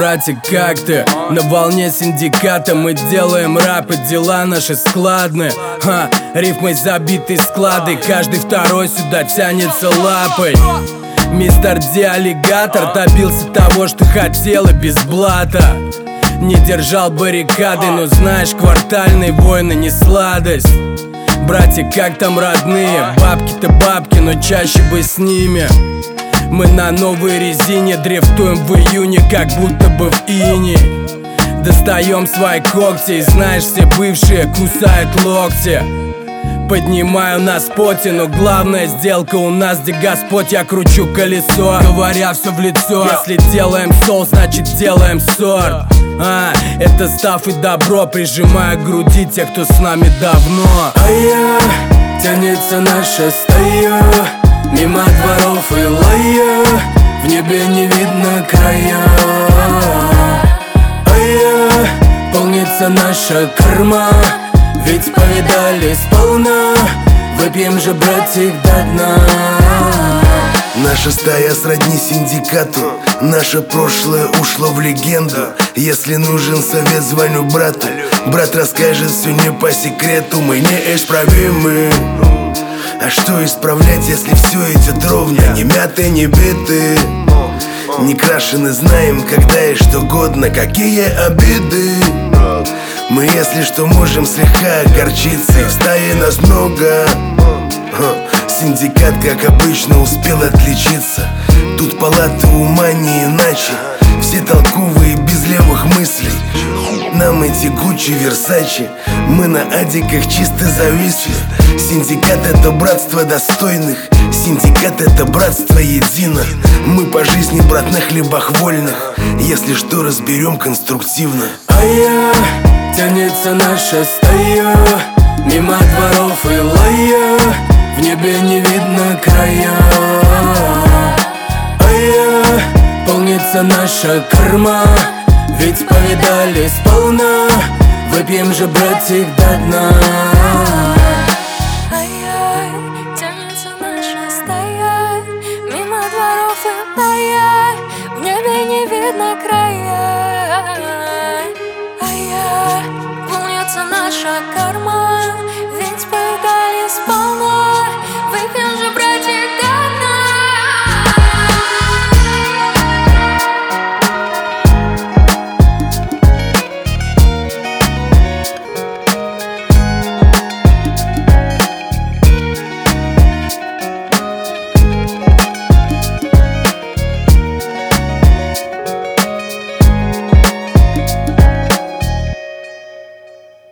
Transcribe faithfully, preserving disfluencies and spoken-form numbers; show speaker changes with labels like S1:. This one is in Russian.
S1: братик, как ты? На волне синдиката мы делаем рэп, и дела наши складные. Ха, рифмой забиты склады, каждый второй сюда тянется лапой. Мистер Ди аллигатор добился того, что хотел, и без блата. Не держал баррикады, но знаешь, квартальные войны не сладость. Братья, как там родные? Бабки-то бабки, но чаще бы с ними. Мы на новой резине дрифтуем в июне, как будто бы в ине. Достаем свои когти, и знаешь, все бывшие кусают локти. Поднимаю на споте, но главная сделка у нас, где Господь, я кручу колесо, говоря все в лицо. Если делаем сол, значит делаем сорт. А, это став и добро, прижимая к груди тех, кто с нами давно. А я, тянется наша стая, мимо дворов и лая, в небе не видно края. А я, полнится наша корма, ведь повидали сполна, выпьем же, братик, до дна.
S2: Наша стая сродни синдикату, наше прошлое ушло в легенду. Если нужен совет, звоню брату, брат расскажет все не по секрету. Мы неисправимы, а что исправлять, если все идет ровно? Не мяты, не биты, не крашены, знаем, когда и что годно. Какие обиды, мы, если что, можем слегка огорчиться, и в стае нас много. Синдикат, как обычно, успел отличиться. Тут палата ума не иначе, все толковые, без левых мыслей. Нам эти Гуччи, Версачи, мы на адиках чисто зависли. Синдикат — это братство достойных, синдикат — это братство едино. Мы по жизни, брат, на хлебах вольных, если что, разберем конструктивно.
S1: А я, тянется наша стая, мимо дворов и лая, в небе не видно края. А я, полнится наша корма, ведь повидали сполна, выпьем же, братик, до дна.